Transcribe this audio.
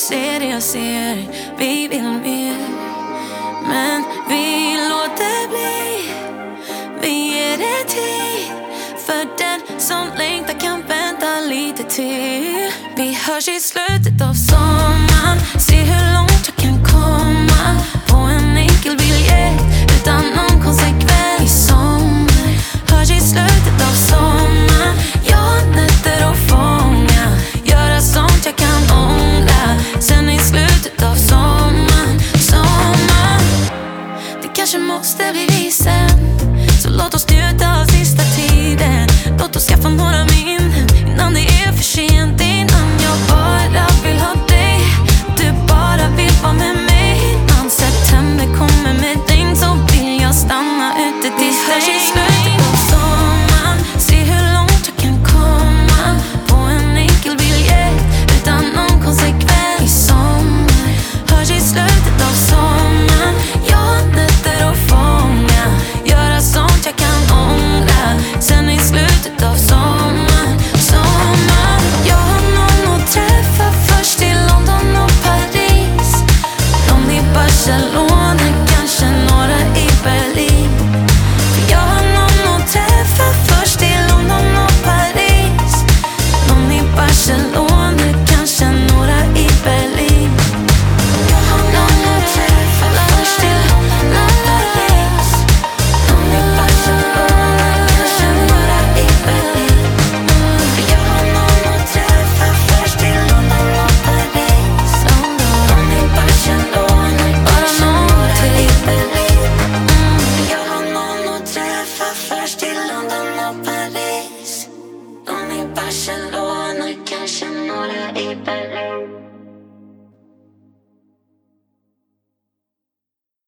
ser det jag ser, vi vill mer. Men vi låter bli, vi ger det tid. För den som längtar kan vänta lite till. Vi hörs i slutet av sommaren.